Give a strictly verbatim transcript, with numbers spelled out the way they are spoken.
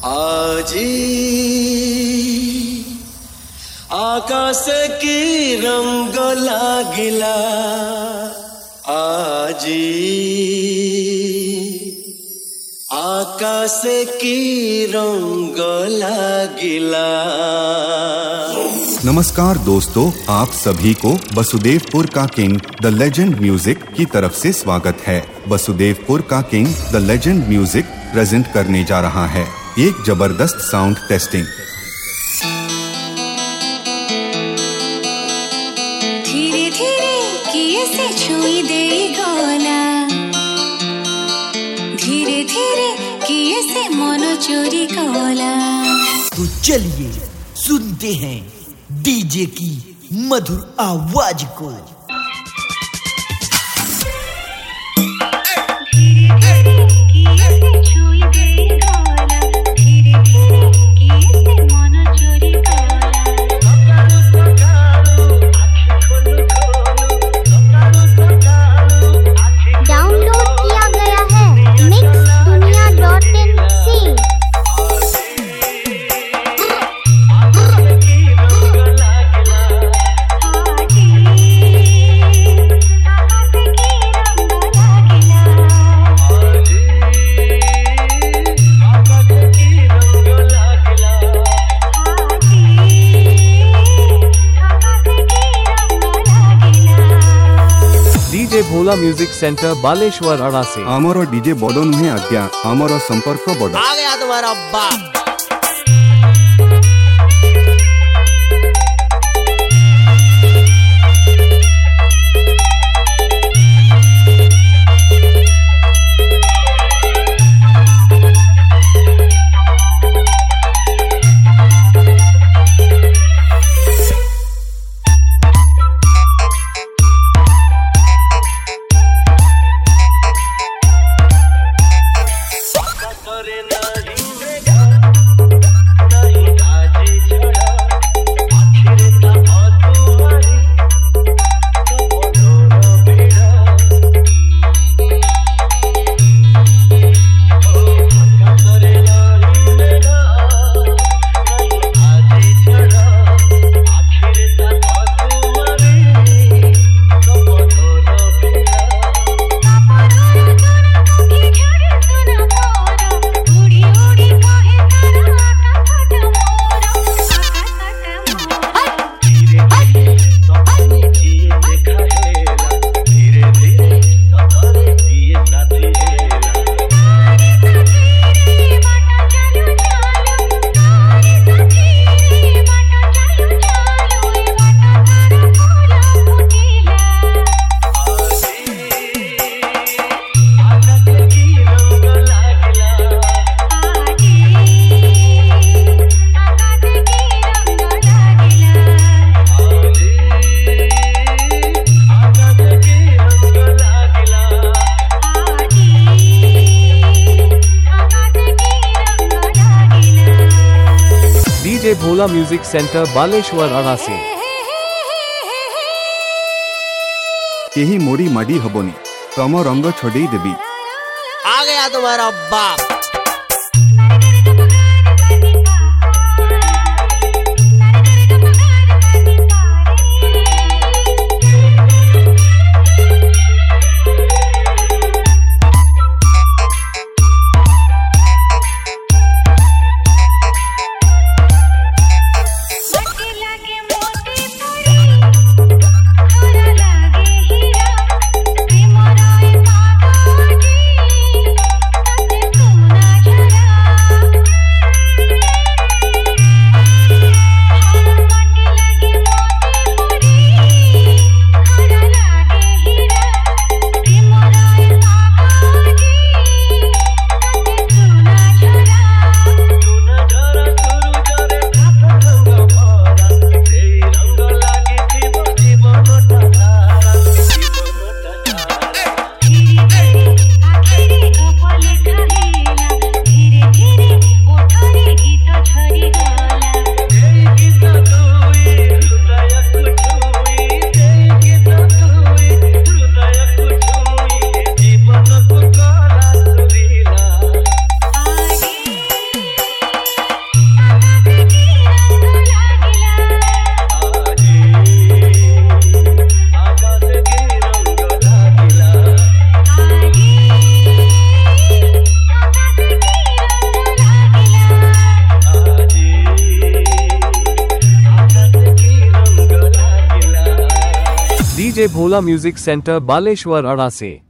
आजी आकाश की रंग लागिला आजी आकाश की रंग लागिला। नमस्कार दोस्तों, आप सभी को वसुदेवपुर का किंग द लेजेंड म्यूजिक की तरफ से स्वागत है। वसुदेवपुर का king the legend music present करने जा रहा है एक जबरदस्त साउंड टेस्टिंग। धीरे धीरे किए से छुई दे गला, धीरे धीरे किए से मन चोरी कला। तो चलिए सुनते हैं डीजे की मधुर आवाज को। DJ Bhola music centre Baleshwar अड़ा से आमर डीजे बड़ नुहे आज्ञा, आमर संपर्क बड़। आ गया तुम्हारा बाप। DJ Bhola music centre Baleshwar अड़ा से केही मोड़ी माडी हबनी, तम रंग छड़े देवी। आ गया तुम्हारा बाप। Tuna DJ Bhola music centre Baleshwar अड़ा से।